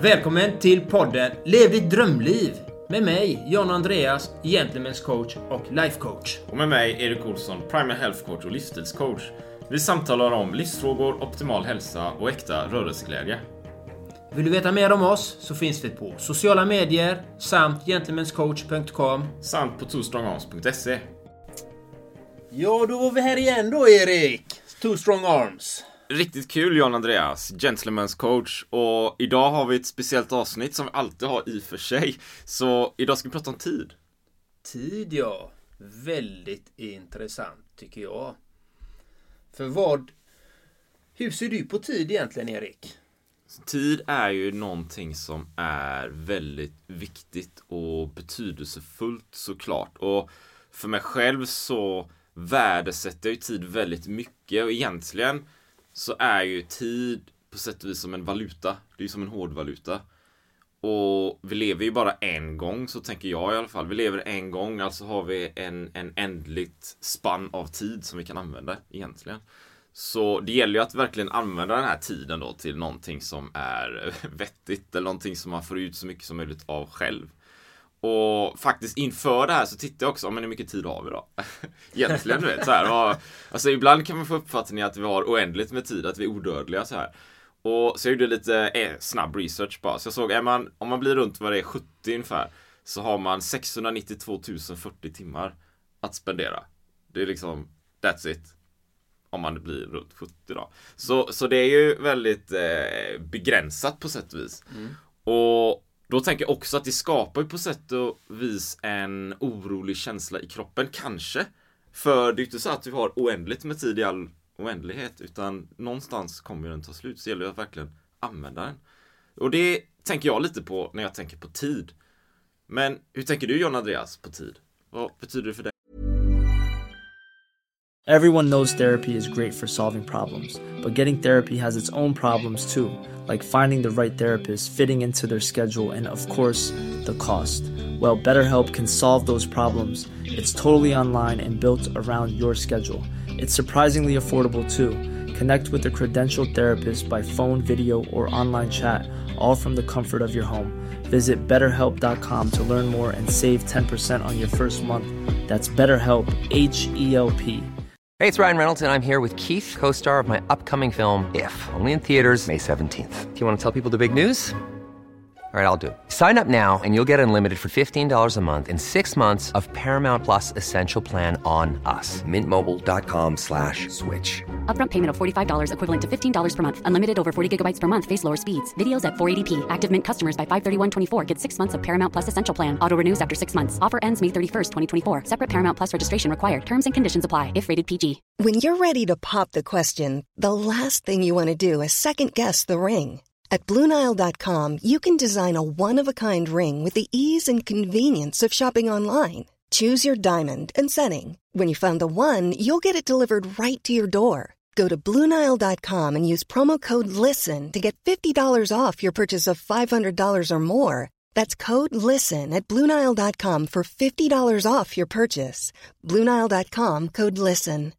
Välkommen till podden Lev ditt drömliv med mig, John Andreas, Gentlemen's coach och life coach. Och med mig, Erik Olsson, Primal Health coach och livsstilscoach. Vi samtalar om livsfrågor, optimal hälsa och äkta rörelseglädje. Vill du veta mer om oss så finns vi på sociala medier samt gentlemanscoach.com samt på twostrongarms.se. Ja, då var vi här igen då, Erik. Two Strong Arms. Riktigt kul, John Andreas, Gentlemen's coach. Och idag har vi ett speciellt avsnitt som vi alltid har i för sig. Så idag ska vi prata om tid. Tid, ja. Väldigt intressant tycker jag. För hur ser du på tid egentligen, Erik? Tid är ju någonting som är väldigt viktigt och betydelsefullt såklart. Och för mig själv så värdesätter jag ju tid väldigt mycket. Och egentligen så är ju tid på sätt och vis som en valuta. Det är ju som en hårdvaluta. Och vi lever ju bara en gång, så tänker jag i alla fall. Vi lever en gång, alltså har vi en ändligt spann av tid som vi kan använda egentligen. Så det gäller ju att verkligen använda den här tiden då till någonting som är vettigt. Eller någonting som man får ut så mycket som möjligt av själv. Och faktiskt inför det här så tittar jag också om hur mycket tid har vi då. Egentligen, du vet, så här. Alltså ibland kan man få uppfattningen att vi har oändligt med tid, att vi är odödliga så här. Och så jag gjorde lite snabb research bara. Så jag såg, om man blir runt vad det är 70 ungefär, så har man 692 040 timmar att spendera. Det är liksom, that's it. Om man blir runt 70 då. Så det är ju väldigt begränsat på sätt och vis. Och då tänker jag också att det skapar på sätt och vis en orolig känsla i kroppen. Kanske. För det är inte så att vi har oändligt med tid i all oändlighet. Utan någonstans kommer den ta slut. Så gäller det att verkligen använda den. Och det tänker jag lite på när jag tänker på tid. Men hur tänker du, John Andreas, på tid? Vad betyder det för dig? Everyone knows therapy is great for solving problems, but getting therapy has its own problems too, like finding the right therapist, fitting into their schedule, and of course, the cost. Well, BetterHelp can solve those problems. It's totally online and built around your schedule. It's surprisingly affordable too. Connect with a credentialed therapist by phone, video, or online chat, all from the comfort of your home. Visit BetterHelp.com to learn more and save 10% on your first month. That's BetterHelp, H-E-L-P. Hey, it's Ryan Reynolds, and I'm here with Keith, co-star of my upcoming film, If, only in theaters May 17th. Do you want to tell people the big news? All right, I'll do it. Sign up now and you'll get unlimited for $15 a month and 6 months of Paramount Plus Essential Plan on us. MintMobile.com/switch. Upfront payment of $45 equivalent to $15 per month. Unlimited over 40 gigabytes per month. Face lower speeds. Videos at 480p. Active Mint customers by 531.24 get 6 months of Paramount Plus Essential Plan. Auto renews after 6 months. Offer ends May 31st, 2024. Separate Paramount Plus registration required. Terms and conditions apply if rated PG. When you're ready to pop the question, the last thing you want to do is second-guess the ring. At BlueNile.com, you can design a one-of-a-kind ring with the ease and convenience of shopping online. Choose your diamond and setting. When you find the one, you'll get it delivered right to your door. Go to BlueNile.com and use promo code LISTEN to get $50 off your purchase of $500 or more. That's code LISTEN at BlueNile.com for $50 off your purchase. BlueNile.com, code LISTEN.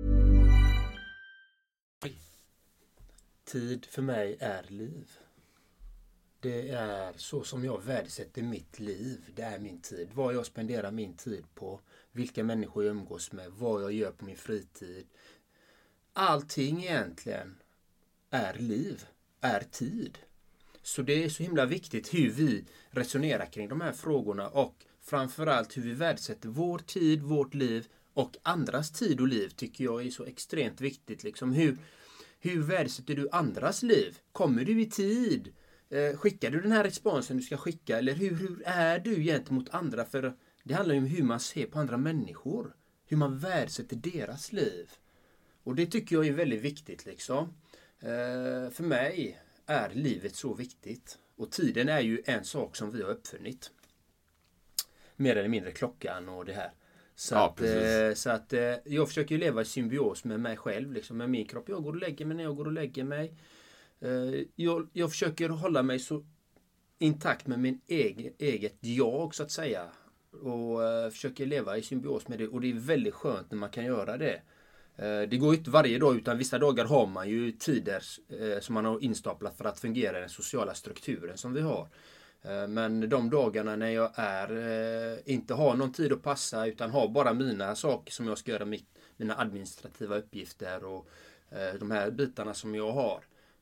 Tid för mig är liv. Det är så som jag värdesätter mitt liv. Det är min tid. Vad jag spenderar min tid på. Vilka människor jag umgås med. Vad jag gör på min fritid. Allting egentligen är liv. Är tid. Så det är så himla viktigt hur vi resonerar kring de här frågorna. Och framförallt hur vi värdesätter vår tid, vårt liv och andras tid och liv tycker jag är så extremt viktigt. Liksom hur värdesätter du andras liv? Kommer du i tid? Skickar du den här responsen du ska skicka? Eller hur är du gentemot andra? För det handlar ju om hur man ser på andra människor. Hur man värdesätter deras liv. Och det tycker jag är väldigt viktigt liksom. För mig är livet så viktigt. Och tiden är ju en sak som vi har uppfunnit. Mer eller mindre klockan och det här. Så att jag försöker leva i symbios med mig själv, liksom, med min kropp. Jag går och lägger mig när jag går och lägger mig. Jag försöker hålla mig så intakt med min eget jag, så att säga. Och försöker leva i symbios med det. Och det är väldigt skönt när man kan göra det. Det går ju inte varje dag, utan vissa dagar har man ju tider som man har instaplat för att fungera i den sociala strukturen som vi har. Men de dagarna när jag inte har någon tid att passa, utan har bara mina saker som jag ska göra, mina administrativa uppgifter och de här bitarna som jag har,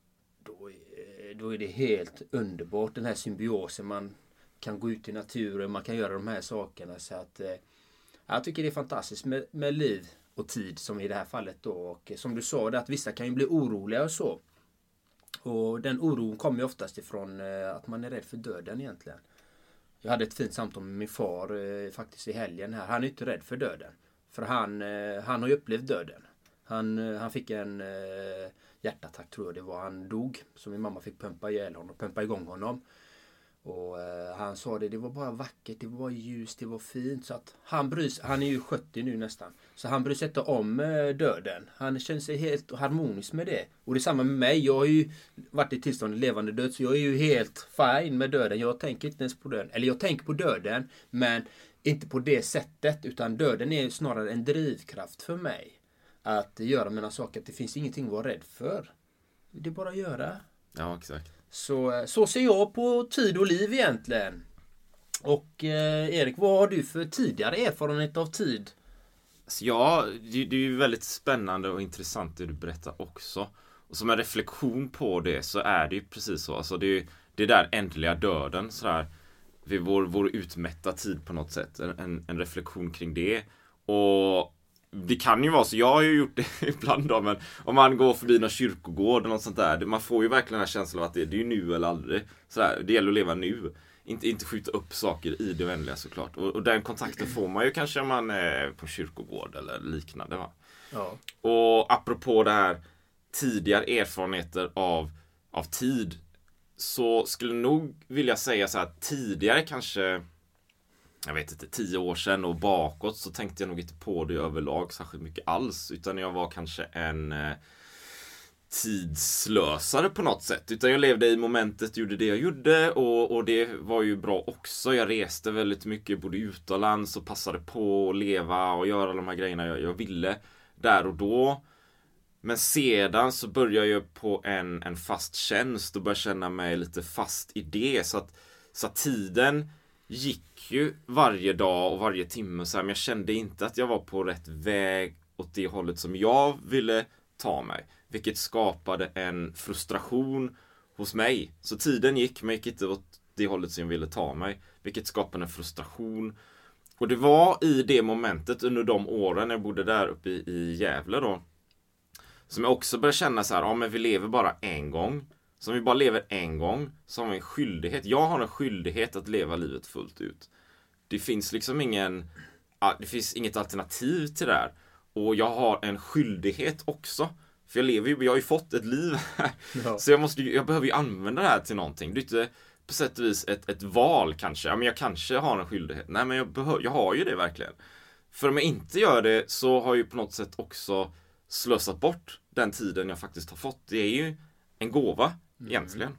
då är det helt underbart, den här symbiosen. Man kan gå ut i naturen, man kan göra de här sakerna. Så att jag tycker det är fantastiskt med liv och tid, som i det här fallet då. Och som du sa, det att vissa kan ju bli oroliga och så. Och den oron kommer ju oftast ifrån att man är rädd för döden egentligen. Jag hade ett fint samtal med min far faktiskt i helgen här. Han är inte rädd för döden. För han har ju upplevt döden. Han fick en hjärtattack, tror jag det var. Han dog, så min mamma fick pumpa igång honom. Och han sa det var bara vackert, det var bara ljust, det var fint. Så att han är ju 70 nu nästan. Så han bryr sig inte om döden. Han känner sig helt harmonisk med det. Och det är samma med mig. Jag har ju varit i tillstånd levande död, så jag är ju helt fine med döden. Jag tänker inte ens på döden. Eller jag tänker på döden, men inte på det sättet. Utan döden är snarare en drivkraft för mig. Att göra mina saker. Att det finns ingenting att vara rädd för. Det är bara att göra. Ja, exakt. Så ser jag på tid och liv egentligen. Och Erik, vad har du för tidigare erfarenhet av tid? Så ja, det är ju väldigt spännande och intressant det du berättar också. Och som en reflektion på det så är det ju precis så. Alltså det där ändliga döden sådär, vid vår utmätta tid på något sätt. En reflektion kring det. Och det kan ju vara så, jag har ju gjort det ibland då, men om man går förbi någon kyrkogård eller något sånt där, man får ju verkligen den här känslan av att det är ju nu eller aldrig. Sådär, det gäller att leva nu. Inte skjuta upp saker i det oändliga såklart. Och den kontakten får man ju kanske om man är på kyrkogård eller liknande, va? Ja. Och apropå det här tidigare erfarenheter av tid, så skulle jag nog vilja säga så här, tidigare kanske, jag vet inte, 10 år sedan och bakåt, så tänkte jag nog inte på det överlag särskilt mycket alls. Utan jag var kanske en tidslösare på något sätt. Utan jag levde i momentet, gjorde det jag gjorde, och det var ju bra också. Jag reste väldigt mycket, bodde utomlands och passade på att leva och göra de här grejerna jag ville där och då. Men sedan så började jag på en fast tjänst och började känna mig lite fast i det. Så att tiden gick ju varje dag och varje timme så här, men jag kände inte att jag var på rätt väg åt det hållet som jag ville ta mig. Vilket skapade en frustration hos mig. Så tiden gick, men gick inte åt det hållet som jag ville ta mig. Vilket skapade en frustration. Och det var i det momentet under de åren jag bodde där uppe i Gävle då, som jag också började känna så här, ja men vi lever bara en gång. Så om vi bara lever en gång så har vi en skyldighet. Jag har en skyldighet att leva livet fullt ut. Det finns liksom det finns inget alternativ till det här. Och jag har en skyldighet också. För jag har ju fått ett liv här. Ja. Så jag behöver ju använda det här till någonting. Det är inte på sätt och vis ett val kanske. Ja, men jag kanske har en skyldighet. Nej, men jag har ju det verkligen. För om jag inte gör det så har jag ju på något sätt också slösat bort den tiden jag faktiskt har fått. Det är ju en gåva egentligen.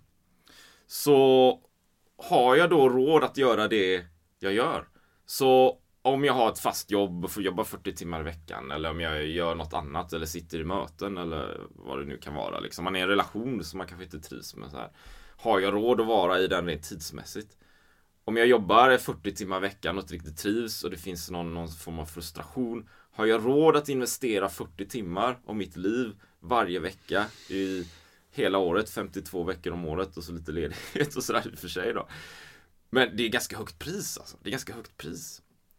Så har jag då råd att göra det jag gör. Så om jag har ett fast jobb och får jobba 40 timmar i veckan, eller om jag gör något annat eller sitter i möten eller vad det nu kan vara. Liksom. Man är i en relation som man kanske inte trivs med. Så här. Har jag råd att vara i den rent tidsmässigt? Om jag jobbar 40 timmar i veckan och inte riktigt trivs och det finns någon form av frustration. Har jag råd att investera 40 timmar av mitt liv varje vecka i hela året, 52 veckor om året och så lite ledighet och sådär för sig då. Men det är ganska högt pris alltså. Det är ganska högt pris.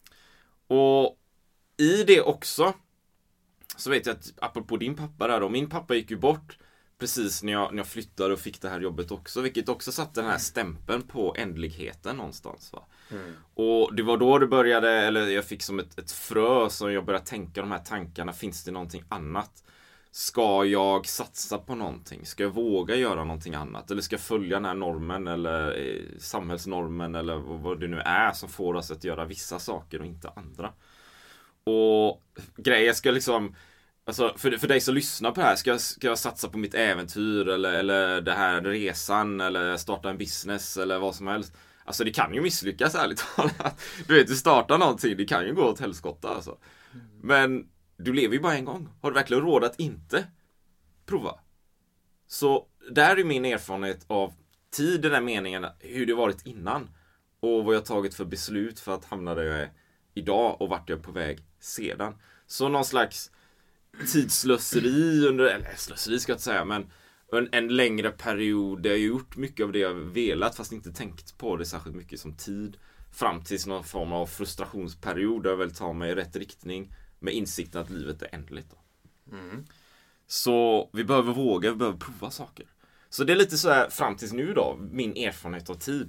Och i det också så vet jag att apropå din pappa där då, min pappa gick ju bort precis när jag flyttade och fick det här jobbet också, vilket också satte den här stämpeln på ändligheten någonstans, va? Och det var då det började, eller jag fick som ett frö som jag började tänka de här tankarna, finns det någonting annat? Ska jag satsa på någonting? Ska jag våga göra någonting annat? Eller ska jag följa den här normen eller samhällsnormen eller vad det nu är som får oss att göra vissa saker och inte andra? Och grejer ska liksom, alltså för dig som lyssnar på det här, ska jag satsa på mitt äventyr eller det här resan eller starta en business eller vad som helst. Alltså det kan ju misslyckas ärligt talat. Du vet, du startar någonting, det kan ju gå åt helskotta alltså. Men du lever ju bara en gång. Har du verkligen råd att inte prova? Så där är min erfarenhet av tid, den här meningen, hur det varit innan. Och vad jag tagit för beslut för att hamna där jag är idag och vart jag är på väg sedan. Så någon slags tidsslöseri eller slöseri ska jag inte säga, men en längre period där jag gjort mycket av det jag velat fast inte tänkt på det särskilt mycket som tid. Fram till någon form av frustrationsperiod där jag väl tar mig i rätt riktning med insikten att livet är ändligt. Så vi behöver våga, vi behöver prova saker. Så det är lite så här fram tills nu då, min erfarenhet av tid.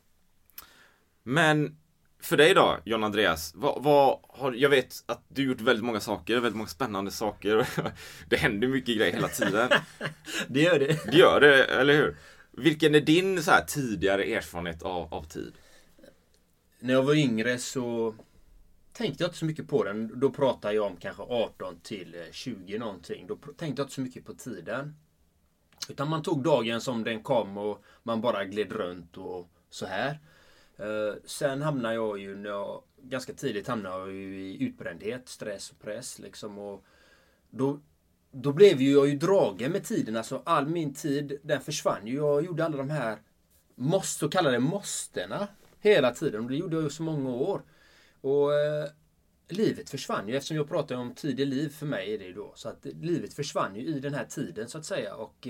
Men för dig då, John Andreas, jag vet att du gjort väldigt många saker, väldigt många spännande saker. Det händer mycket grejer hela tiden. Det gör det. Det gör det, eller hur? Vilken är din så här tidigare erfarenhet av tid? När jag var yngre så tänkte jag inte så mycket på den. Då pratade jag om kanske 18 till 20 någonting. Då tänkte jag inte så mycket på tiden. Utan man tog dagen som den kom och man bara gled runt och så här. Sen hamnade jag ju, ganska tidigt hamnade jag ju i utbrändhet, stress och press liksom. Och då blev jag ju dragen med tiden. Alltså all min tid, den försvann ju. Jag gjorde alla de här så kallade måstena hela tiden. Och det gjorde jag ju så många år. Och livet försvann ju, eftersom jag pratar om tid i liv, för mig är det då. Så att livet försvann ju i den här tiden så att säga. Och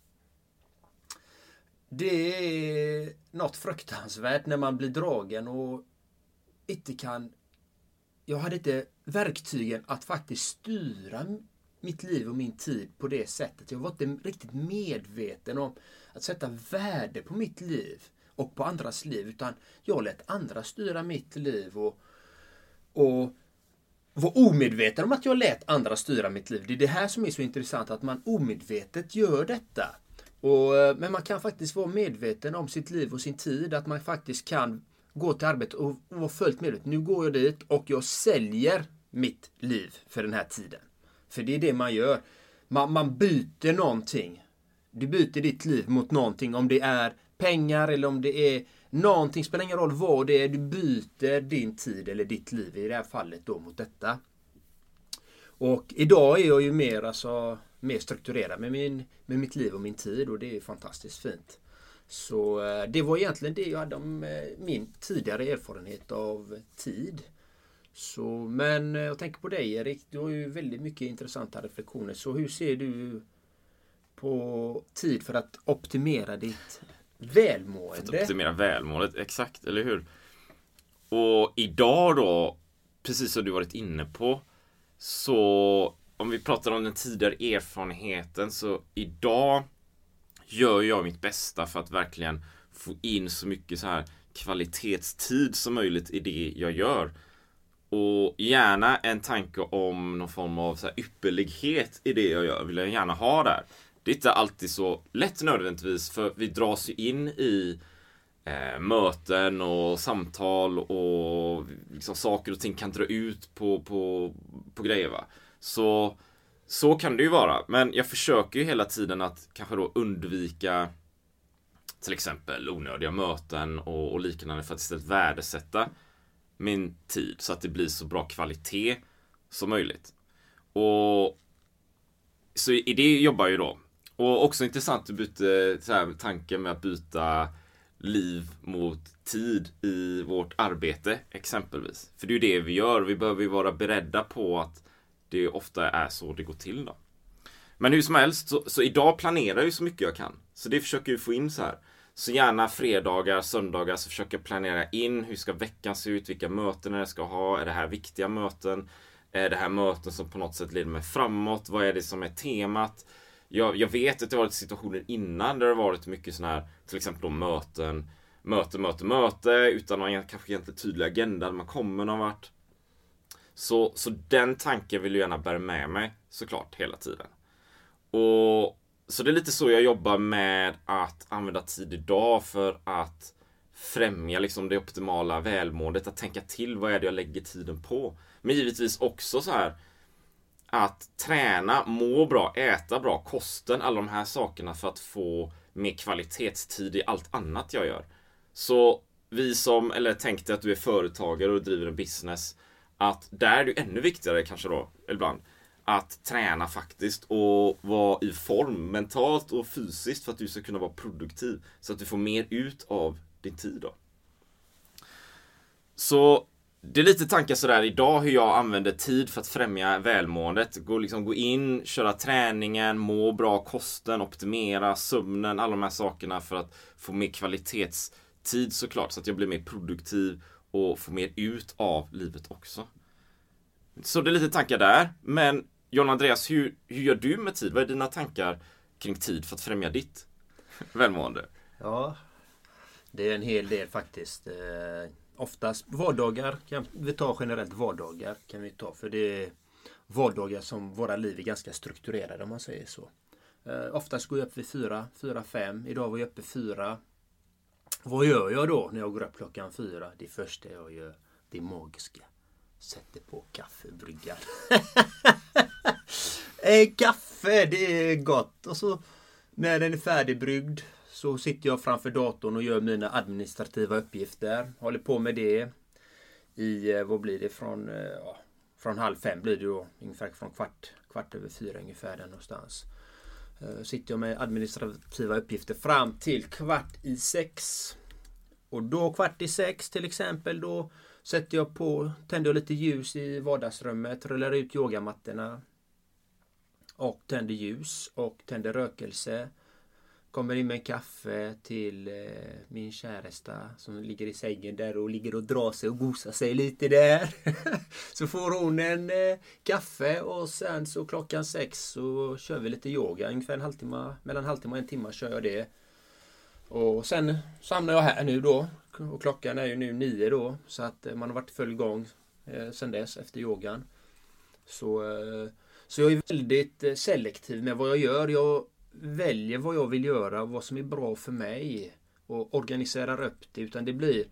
det är något fruktansvärt när man blir dragen och inte kan... Jag hade inte verktygen att faktiskt styra mitt liv och min tid på det sättet. Jag var inte riktigt medveten om att sätta värde på mitt liv och på andras liv, utan jag lät andra styra mitt liv och var omedveten om att jag lät andra styra mitt liv. Det är det här som är så intressant, att man omedvetet gör detta. Men man kan faktiskt vara medveten om sitt liv och sin tid, att man faktiskt kan gå till arbetet och vara fullt medveten. Nu går jag dit och jag säljer mitt liv för den här tiden. För det är det man gör. Man byter någonting. Du byter ditt liv mot någonting. Om det är pengar eller om det är någonting. Spelar ingen roll vad det är. Du byter din tid eller ditt liv i det här fallet då mot detta. Och idag är jag ju mer strukturerad med mitt liv och min tid. Och det är fantastiskt fint. Så det var egentligen det jag hade om min tidigare erfarenhet av tid. Så, men jag tänker på dig, Erik. Du har ju väldigt mycket intressanta reflektioner. Så hur ser du på tid för att optimera ditt välmående? För att optimera välmåendet, exakt, eller hur? Och idag då, precis som du varit inne på, så om vi pratar om den tidigare erfarenheten, så idag gör jag mitt bästa för att verkligen få in så mycket så här kvalitetstid som möjligt i det jag gör. Och gärna en tanke om någon form av så här ypperlighet i det jag gör vill jag gärna ha där. Det är inte alltid så lätt nödvändigtvis, för vi dras ju in i möten och samtal och liksom saker och ting kan dra ut på grejer, va. Så kan det ju vara. Men jag försöker ju hela tiden att kanske då undvika till exempel onödiga möten och liknande, för att istället värdesätta min tid så att det blir så bra kvalitet som möjligt. Och så i det jobbar jag ju då. Och också intressant att byta så här, tanken med att byta liv mot tid i vårt arbete exempelvis. För det är ju det vi gör. Vi behöver ju vara beredda på att det ofta är så det går till då. Men hur som helst, så idag planerar jag ju så mycket jag kan. Så det försöker vi få in så här. Så gärna fredagar, söndagar så försöker jag planera in hur ska veckan se ut, vilka möten jag ska ha, är det här viktiga möten, är det här möten som på något sätt leder mig framåt, vad är det som är temat. Jag vet att det har varit situationer innan där det har varit mycket sådana här, till exempel då möte utan någon kanske egentligen tydlig agenda när man kommer någon vart. Så den tanken vill jag gärna bära med mig såklart hela tiden. Och så det är lite så jag jobbar med att använda tid idag för att främja liksom det optimala välmåendet, att tänka till vad är det jag lägger tiden på. Men givetvis också så här att träna, må bra, äta bra, kosten, alla de här sakerna för att få mer kvalitetstid i allt annat jag gör. Så vi som, eller tänkte att du är företagare och driver en business, att där är det ännu viktigare kanske då ibland att träna faktiskt och vara i form mentalt och fysiskt för att du ska kunna vara produktiv så att du får mer ut av din tid då. Så det är lite tankar sådär idag hur jag använder tid för att främja välmåendet. Gå in, köra träningen, må bra, kosten, optimera, sömnen, alla de här sakerna för att få mer kvalitetstid såklart. Så att jag blir mer produktiv och får mer ut av livet också. Så det är lite tankar där. Men John Andreas, hur gör du med tid? Vad är dina tankar kring tid för att främja ditt välmående? Ja, det är en hel del faktiskt. Oftast vardagar, kan vi ta generellt vardagar kan vi ta. För det är vardagar som våra liv är ganska strukturerade om man säger så. Oftast går jag upp vid 4-5. Idag var jag uppe 4. Vad gör jag då när jag går upp klockan 4? Det första jag gör, det är magiska. Sätter på kaffebryggan. Kaffe, det är gott. Och så när den är färdigbryggd så sitter jag framför datorn och gör mina administrativa uppgifter. Håller på med det i, vad blir det, från 4:30 blir det då. Ungefär från kvart över 4 ungefär där någonstans. Sitter jag med administrativa uppgifter fram till 5:15. Och då 5:45 till exempel, då sätter jag på, tänder jag lite ljus i vardagsrummet, rullar ut yogamattorna och tänder ljus och tänder rökelse. Kommer in med en kaffe till min käresta som ligger i sängen där och ligger och drar sig och gosar sig lite där. Så får hon en kaffe och sen så klockan 6 så kör vi lite yoga. Ungefär mellan en halvtimme och en timme kör jag det. Och sen samlar jag här nu då. Och klockan är ju nu 9 då. Så att man har varit full gång sen dess efter yogan. Så jag är väldigt selektiv med vad jag gör. Jag väljer vad jag vill göra, vad som är bra för mig och organiserar upp det, utan det blir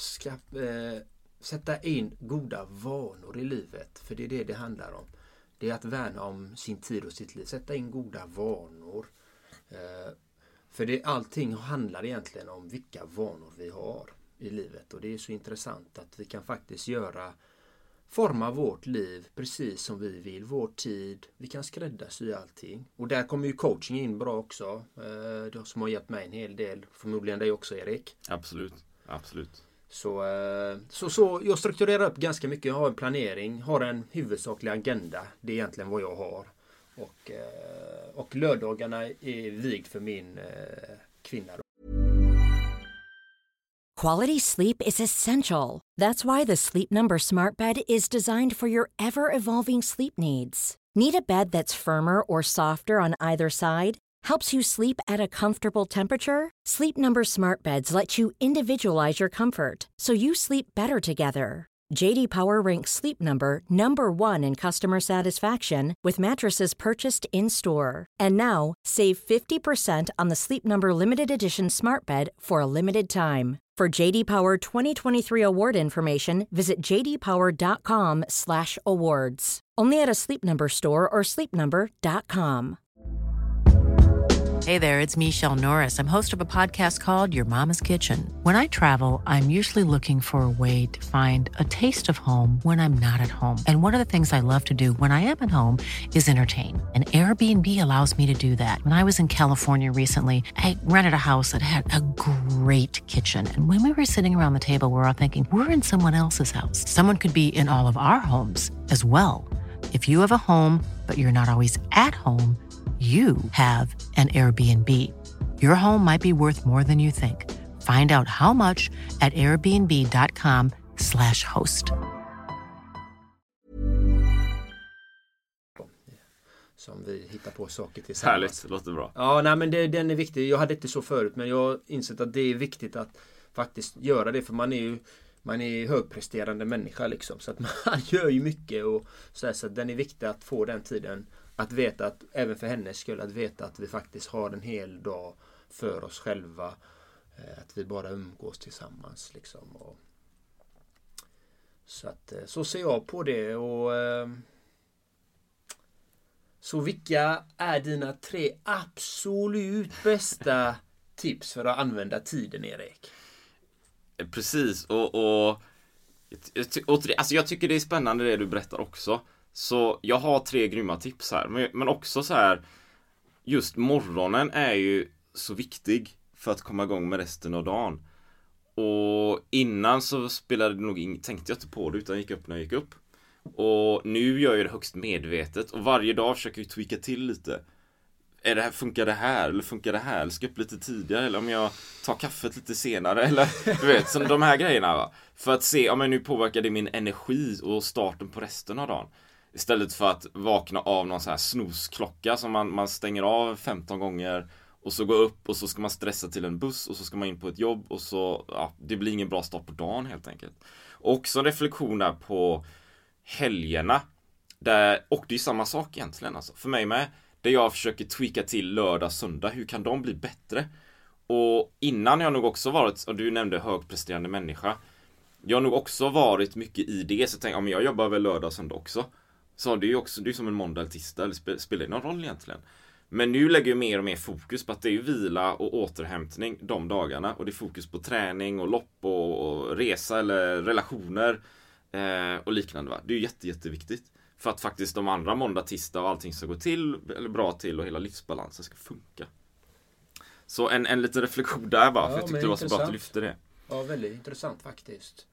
sätta in goda vanor i livet, för det är det handlar om. Det är att värna om sin tid och sitt liv, sätta in goda vanor. För allting handlar egentligen om vilka vanor vi har i livet, och det är så intressant att vi kan faktiskt forma vårt liv precis som vi vill, vår tid. Vi kan skräddarsy allting. Och där kommer ju coaching in bra också. Det som har gett mig en hel del. Förmodligen dig också, Erik. Absolut. Så jag strukturerar upp ganska mycket. Jag har en planering, har en huvudsaklig agenda. Det är egentligen vad jag har. Och lördagarna är vigd för min kvinna. Quality sleep is essential. That's why the Sleep Number Smart Bed is designed for your ever-evolving sleep needs. Need a bed that's firmer or softer on either side? Helps you sleep at a comfortable temperature? Sleep Number Smart Beds let you individualize your comfort, so you sleep better together. J.D. Power ranks Sleep Number #1 in customer satisfaction with mattresses purchased in-store. And now, save 50% on the Sleep Number Limited Edition Smart Bed for a limited time. For JD Power 2023 award information, visit jdpower.com/awards. Only at a Sleep Number store or sleepnumber.com. Hey there, it's Michelle Norris. I'm host of a podcast called Your Mama's Kitchen. When I travel, I'm usually looking for a way to find a taste of home when I'm not at home. And one of the things I love to do when I am at home is entertain. And Airbnb allows me to do that. When I was in California recently, I rented a house that had a great kitchen. And when we were sitting around the table, we were all thinking, we're in someone else's house. Someone could be in all of our homes as well. If you have a home, but you're not always at home, you have an Airbnb. Your home might be worth more than you think. Find out how much at airbnb.com/host. Som vi hittar på saker tillsammans. Härligt, det låter bra. Ja, nej, men den är viktig. Jag hade inte så förut, men jag har insett att det är viktigt att faktiskt göra det, för man är högpresterande människa liksom, så att man gör ju mycket och så att den är viktig att få den tiden. Att veta att, även för hennes skull, att veta att vi faktiskt har en hel dag för oss själva. Att vi bara umgås tillsammans liksom. Så ser jag på det. Så vilka är dina 3 absolut bästa tips för att använda tiden, Erik? Precis, och Alltså jag tycker det är spännande det du berättar också. Så jag har 3 grymma tips här. Men också så här, just morgonen är ju så viktig för att komma igång med resten av dagen. Och innan så spelade det nog tänkte jag inte på det, utan gick upp när jag gick upp. Och nu gör jag det högst medvetet. Och varje dag försöker jag tweaka till lite. Funkar det här? Eller funkar det här? Eller ska jag upp lite tidigare? Eller om jag tar kaffet lite senare? Eller du vet, så de här grejerna va? För att se om jag nu påverkar det min energi och starten på resten av dagen. Istället för att vakna av någon så här snusklocka som man stänger av 15 gånger. Och så gå upp och så ska man stressa till en buss. Och så ska man in på ett jobb. Och så, ja, det blir ingen bra start på dagen helt enkelt. Och så en reflektion där på helgerna. Och det är samma sak egentligen alltså. För mig med. Där jag försöker tweaka till lördag, söndag. Hur kan de bli bättre? Och innan jag nog också varit, och du nämnde högpresterande människa. Jag har nog också varit mycket i det. Så jag tänkte, jag jobbar väl lördag och söndag också. Så det är ju också, det är som en måndag eller tisdag. Eller spelar det någon roll egentligen? Men nu lägger jag mer och mer fokus på att det är vila och återhämtning de dagarna. Och det är fokus på träning och lopp och resa eller relationer och liknande va. Det är ju jätteviktigt. För att faktiskt de andra måndag, tisdag och allting ska gå till eller bra till och hela livsbalansen ska funka. Så en liten reflektion där bara, för jag tyckte det var så bra att du lyfte det. Ja, väldigt intressant faktiskt.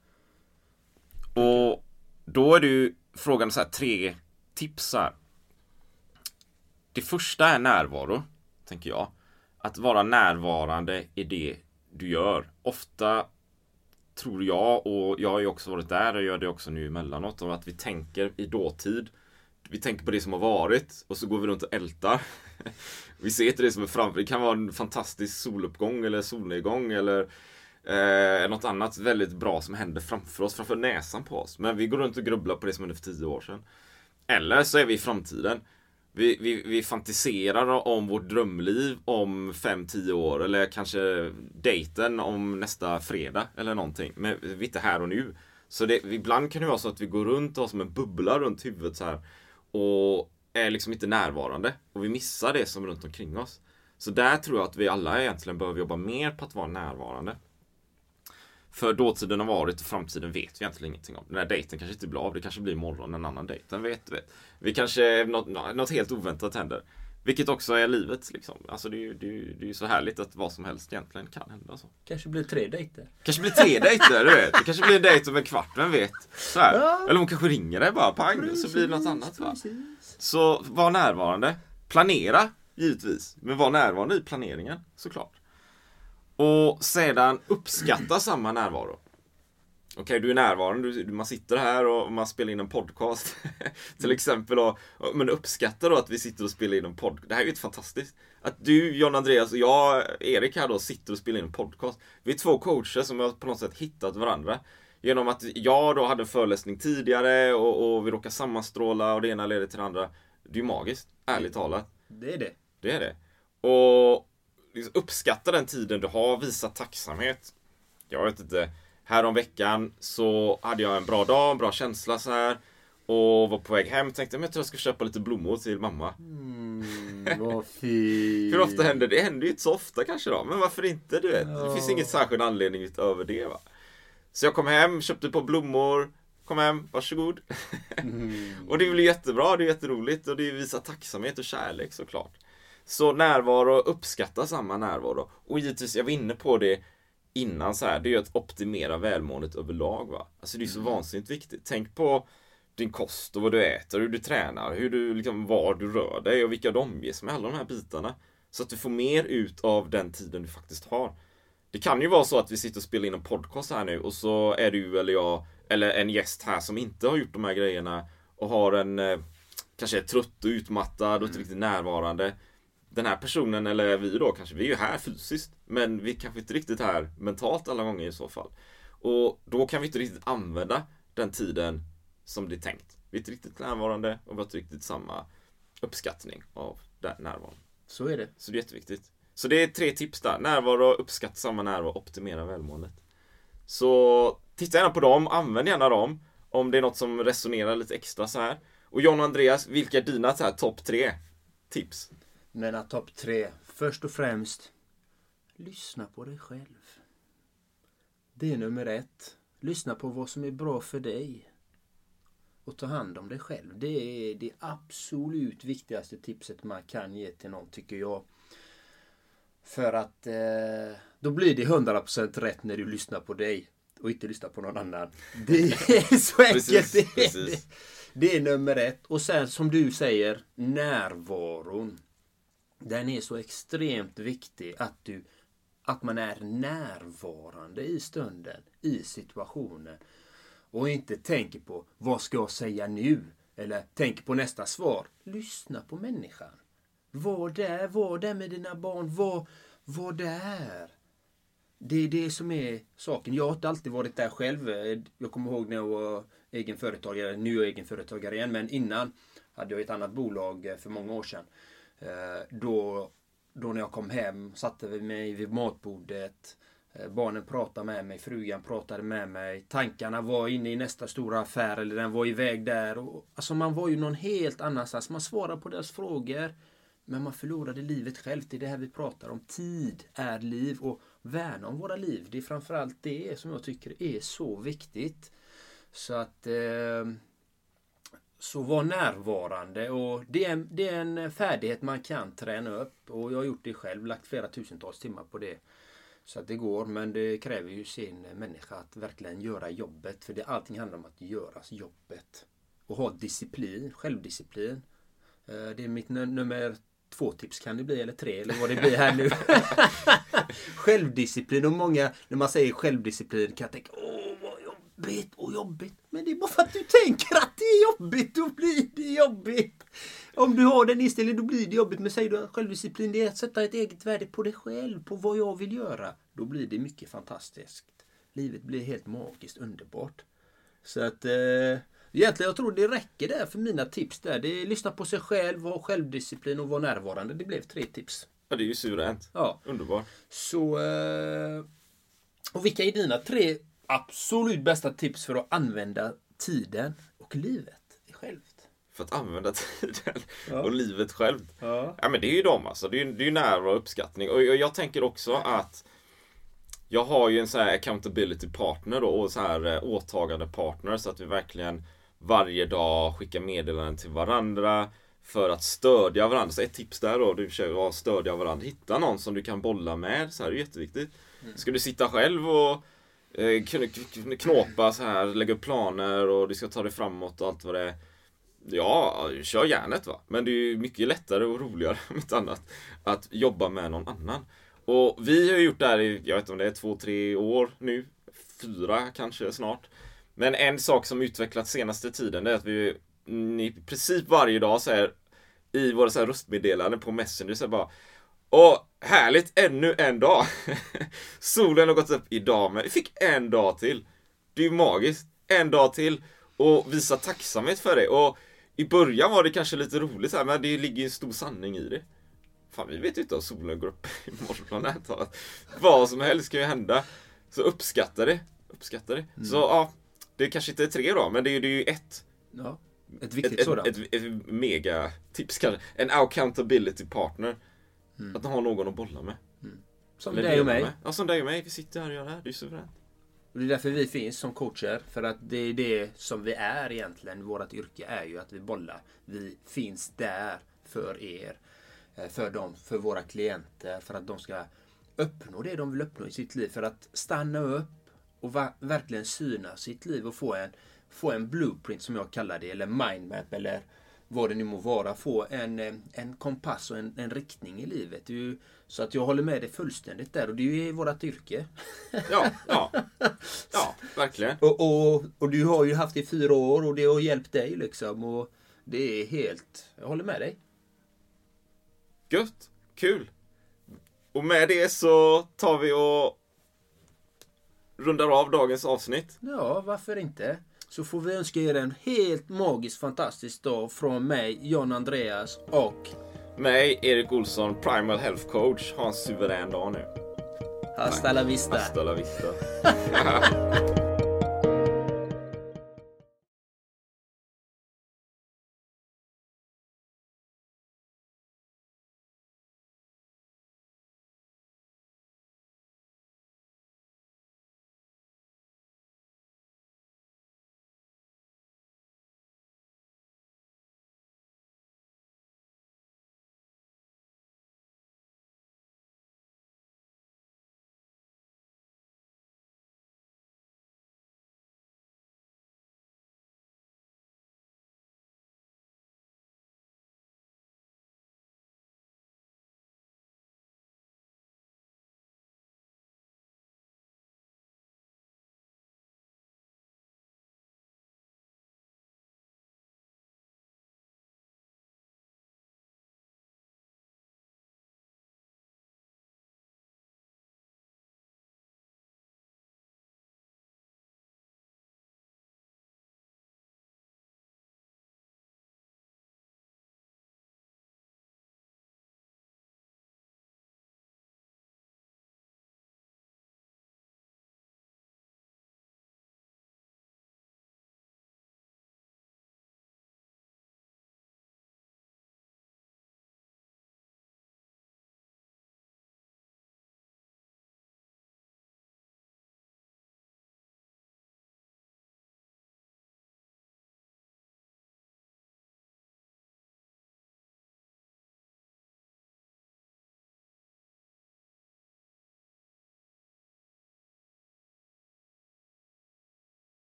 Och då är du frågan så här 3 tips här. Det första är närvaro, tänker jag. Att vara närvarande i det du gör. Ofta tror jag, och jag har ju också varit där och gör det också nu emellanåt, och att vi tänker i dåtid. Vi tänker på det som har varit och så går vi runt och ältar. Vi ser inte det som är framför. Det kan vara en fantastisk soluppgång eller solnedgång eller något annat väldigt bra som händer framför oss, framför näsan på oss. Men vi går runt och grubblar på det som hände för 10 år sedan. Eller så är vi i framtiden. Vi fantiserar om vårt drömliv om 5-10 år. Eller kanske dejten om nästa fredag eller någonting. Men vi är inte här och nu. Så ibland kan det vara så att vi går runt och har som en bubbla runt huvudet så här. Och är liksom inte närvarande. Och vi missar det som är runt omkring oss. Så där tror jag att vi alla egentligen behöver jobba mer på att vara närvarande. För dåtiden har varit och framtiden vet vi egentligen ingenting om. Den här dejten kanske inte blir av. Det kanske blir imorgon en annan dejt. Den vet. Vi kanske något helt oväntat händer. Vilket också är livet liksom. Alltså det är ju så härligt att vad som helst egentligen kan hända så. Kanske blir 3 dejter. Kanske blir 3 dejter, du vet. Det kanske blir en dejt om en kvart, vem vet. Så här. Ja. Eller hon kanske ringer dig bara, pang, precis, så blir det något annat va. Precis. Så var närvarande. Planera, givetvis. Men var närvarande i planeringen, såklart. Och sedan uppskatta samma närvaro. Okej, du är närvarande, man sitter här och man spelar in en podcast till exempel. Men uppskatta då att vi sitter och spelar in en podcast. Det här är ju ett fantastiskt. Att du, John Andreas och jag, Erik här då, sitter och spelar in en podcast. Vi är 2 coacher som har på något sätt hittat varandra. Genom att jag då hade en föreläsning tidigare och vi råkar sammanstråla och det ena leder till det andra. Det är ju magiskt, ärligt talat. Det är det. Det är det. Och liksom uppskatta den tiden du har, visa tacksamhet. Jag vet inte, här om veckan så hade jag en bra dag, en bra känsla så här. Och var på väg hem, tänkte jag tror jag ska köpa lite blommor till mamma. Vad fint. Hur ofta händer det? Det händer ju inte så ofta kanske då. Men varför inte, du vet. Det finns ingen särskild anledning utöver det va. Så jag kom hem, köpte på blommor. Kom hem, varsågod. Och det blir jättebra, det är jätteroligt. Och det visar tacksamhet och kärlek såklart. Så närvaro, uppskatta samma närvaro. Och givetvis, jag var inne på det innan så här. Det är ju att optimera välmåendet överlag va. Alltså det är så vansinnigt viktigt. Tänk på din kost och vad du äter, hur du tränar, hur du liksom, var du rör dig och vilka du omges med, alla de här bitarna. Så att du får mer ut av den tiden du faktiskt har. Det kan ju vara så att vi sitter och spelar in en podcast här nu och så är du eller jag eller en gäst här som inte har gjort de här grejerna och har en kanske är trött och utmattad och inte riktigt närvarande. Den här personen eller vi då kanske, vi är ju här fysiskt men vi kanske inte riktigt här mentalt alla gånger i så fall. Och då kan vi inte riktigt använda den tiden som det är tänkt. Vi är inte riktigt närvarande och vi har inte riktigt samma uppskattning av den närvaron. Så är det. Så det är jätteviktigt. Så det är 3 tips där. Närvaro, uppskatta samma närvaro, optimera välmåendet. Så titta gärna på dem, använd gärna dem om det är något som resonerar lite extra så här. Och John och Andreas, vilka är dina så här topp 3 tips? Mina topp 3. Först och främst, lyssna på dig själv. Det är nummer 1. Lyssna på vad som är bra för dig. Och ta hand om dig själv. Det är det absolut viktigaste tipset man kan ge till någon, tycker jag. För att då blir det 100% rätt när du lyssnar på dig. Och inte lyssnar på någon annan. Det är så enkelt. Precis. Det är nummer 1. Och sen som du säger, närvaron. Den är så extremt viktig att man är närvarande i stunden, i situationen. Och inte tänker på vad ska jag säga nu? Eller tänker på nästa svar. Lyssna på människan. Var där med dina barn. Var där. Det är det som är saken. Jag har inte alltid varit där själv. Jag kommer ihåg när jag var egenföretagare. Nu är jag egenföretagare igen. Men innan hade jag ett annat bolag för många år sedan. Då när jag kom hem satte vi mig vid matbordet. Barnen pratade med mig. Frugan pratade med mig. Tankarna var inne i nästa stora affär. Eller den var iväg där. Alltså man var ju någon helt annanstans. Man svarade på deras frågor. Men man förlorade livet själv. Det är det här vi pratar om. Tid är liv. Och värna om våra liv. Det är framförallt det som jag tycker är så viktigt. Så att... Så var närvarande. Och det är en färdighet man kan träna upp. Och jag har gjort det själv. Lagt flera tusentals timmar på det. Så att det går. Men det kräver ju sin människa att verkligen göra jobbet. För allting handlar om att göra jobbet. Och ha disciplin. Självdisciplin. Det är mitt nummer 2 tips kan det bli, eller 3, eller vad det blir här nu. Självdisciplin. Och många, när man säger självdisciplin, kan jag tänka, vad jobbigt. Men det är bara för att du tänker att det är jobbigt, då blir det jobbigt. Om du har den inställningen, då blir det jobbigt. Men säger du att självdisciplin, det är att sätta ett eget värde på dig själv, på vad jag vill göra. Då blir det mycket fantastiskt. Livet blir helt magiskt underbart. Så att... Egentligen, jag tror det räcker där för mina tips där. Det är lyssna på sig själv, ha självdisciplin och vara närvarande. Det blev 3 tips. Ja, det är ju suveränt. Ja. Underbart. Så, och vilka är dina 3 absolut bästa tips för att använda tiden och livet självt? För att använda tiden och livet självt? Ja, men det är ju dem alltså. Det är ju nära uppskattning. Och jag tänker också att jag har ju en så här accountability partner då, och så här åtagande partner, så att vi verkligen varje dag skickar meddelanden till varandra för att stödja varandra. Så ett tips där då, du försöker stödja varandra. Hitta någon som du kan bolla med, så här är det jätteviktigt. Ska du sitta själv och knåpa så här, lägga upp planer och du ska ta dig framåt och allt vad det är. Ja, kör järnet va. Men det är ju mycket lättare och roligare om inte annat att jobba med någon annan. Och vi har gjort det här i, jag vet inte om det är 2-3 år nu, 4 kanske snart. Men en sak som utvecklats senaste tiden, det är att vi i princip varje dag så här, i våra så här röstmeddelanden på Messenger så bara, åh, härligt, ännu en dag. Solen har gått upp idag, men vi fick en dag till. Det är ju magiskt, en dag till. Och visa tacksamhet för det. Och i början var det kanske lite roligt här, men det ligger en stor sanning i det. Fan, vi vet ju inte om solen går upp imorgon. Vad som helst kan ju hända. Så uppskatta det. Så ja, det kanske inte är 3 då, men det är ju 1. Ja, ett viktigt sådant. Ett mega tips kanske. En accountability partner. Att ha någon att bolla med. Som dig och mig. Ja, som dig och mig. Vi sitter här och gör det här. Det är suveränt. Och det är därför vi finns som coacher. För att det är det som vi är egentligen. Vårt yrke är ju att vi bollar. Vi finns där för er. För dem, för våra klienter. För att de ska uppnå det de vill uppnå i sitt liv. För att stanna upp och verkligen syna sitt liv. Och få en blueprint som jag kallar det. Eller mindmap eller vad det nu må vara. Få en kompass och en riktning i livet. Det är ju, så att jag håller med dig fullständigt där. Och det är ju vårt yrke. Ja, verkligen. Och du har ju haft det i 4 år. Och det har hjälpt dig liksom. Och det är helt... Jag håller med dig. Gött, kul. Och med det så tar vi och rundar av dagens avsnitt. Ja, varför inte? Så får vi önska er en helt magisk, fantastisk dag från mig, John Andreas och mig, Erik Olsson, Primal Health Coach. Ha en suverän dag nu. Hasta la vista. Hasta la vista.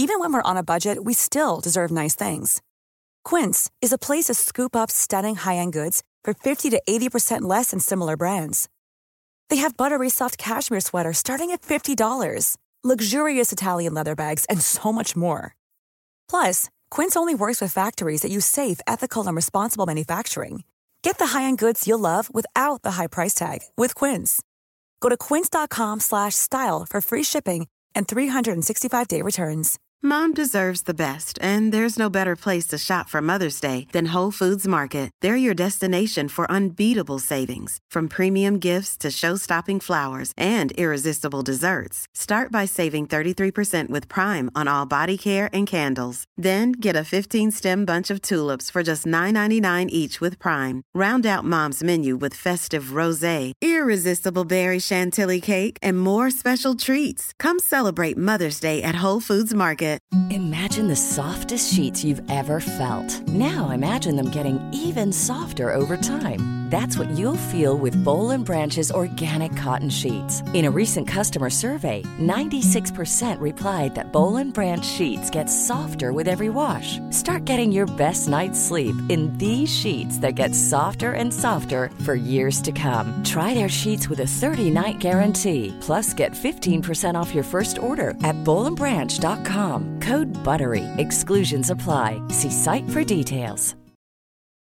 Even when we're on a budget, we still deserve nice things. Quince is a place to scoop up stunning high-end goods for 50 to 80% less than similar brands. They have buttery soft cashmere sweaters starting at $50, luxurious Italian leather bags, and so much more. Plus, Quince only works with factories that use safe, ethical, and responsible manufacturing. Get the high-end goods you'll love without the high price tag with Quince. Go to quince.com/style for free shipping and 365-day returns. Mom deserves the best, and there's no better place to shop for Mother's Day than Whole Foods Market. They're your destination for unbeatable savings, from premium gifts to show-stopping flowers and irresistible desserts. Start by saving 33% with Prime on all body care and candles. Then get a 15-stem bunch of tulips for just $9.99 each with Prime. Round out Mom's menu with festive rosé, irresistible berry chantilly cake, and more special treats. Come celebrate Mother's Day at Whole Foods Market. Imagine the softest sheets you've ever felt. Now imagine them getting even softer over time. That's what you'll feel with Boll & Branch's organic cotton sheets. In a recent customer survey, 96% replied that Boll & Branch sheets get softer with every wash. Start getting your best night's sleep in these sheets that get softer and softer for years to come. Try their sheets with a 30-night guarantee. Plus, get 15% off your first order at bollandbranch.com. Code BUTTERY. Exclusions apply. See site for details.